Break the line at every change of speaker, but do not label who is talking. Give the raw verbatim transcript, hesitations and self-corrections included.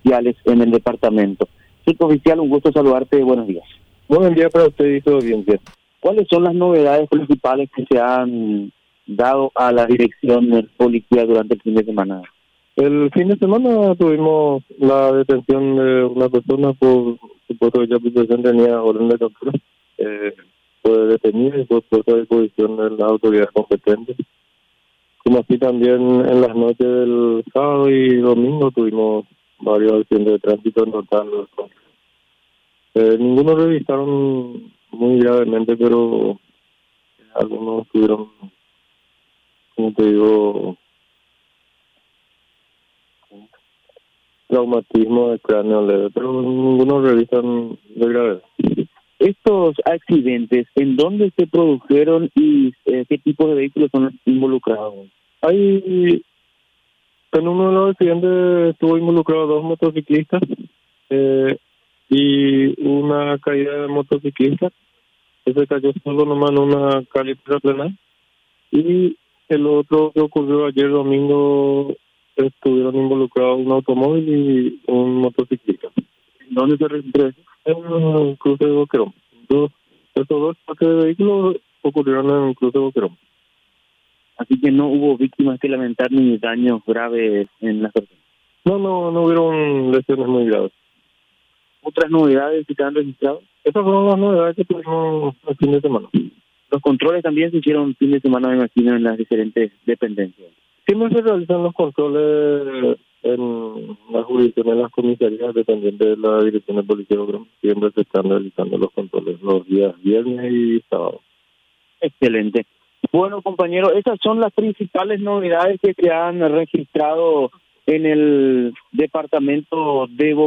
oficiales en el departamento. Suboficial, un gusto saludarte, buenos días.
Buen día para usted y su audiencia.
¿Cuáles son las novedades principales que se han dado a la dirección del policía durante el fin de semana?
El fin de semana tuvimos la detención de una persona por supuesto que la persona tenía orden de captura. Eh, fue detenida y fue puesta a disposición de las autoridades competentes. Como así también en las noches del sábado y domingo tuvimos varios accidentes de tránsito en total. Eh, ninguno revisaron muy gravemente, pero algunos tuvieron, como te digo, traumatismo de cráneo leve, pero ninguno revisan de gravedad.
Estos accidentes, ¿en dónde se produjeron y eh, qué tipo de vehículos son involucrados?
Hay, en uno de los accidentes estuvo involucrado dos motociclistas eh, y una caída de motociclistas. Ese cayó solo nomás en una calle terraplenal. Y el otro que ocurrió ayer domingo, estuvieron involucrados un automóvil y un motociclista.
¿Dónde se registró eso?
En un cruce de Boquerón. Dos, estos dos choques de vehículos ocurrieron en un cruce de Boquerón.
Así que no hubo víctimas que lamentar ni daños graves en las personas.
No, no, no hubieron lesiones muy graves.
¿Otras novedades que se han registrado?
Esas fueron las novedades que tuvimos el fin de semana.
Los controles también se hicieron fin de semana, me imagino, en las diferentes dependencias.
Siempre se realizan los controles en las jurisdicciones, en las comisarías, dependientes de la dirección de policía. Siempre se están realizando los controles los días viernes y sábado.
Excelente. Bueno, compañero, esas son las principales novedades que se han registrado en el departamento de Bo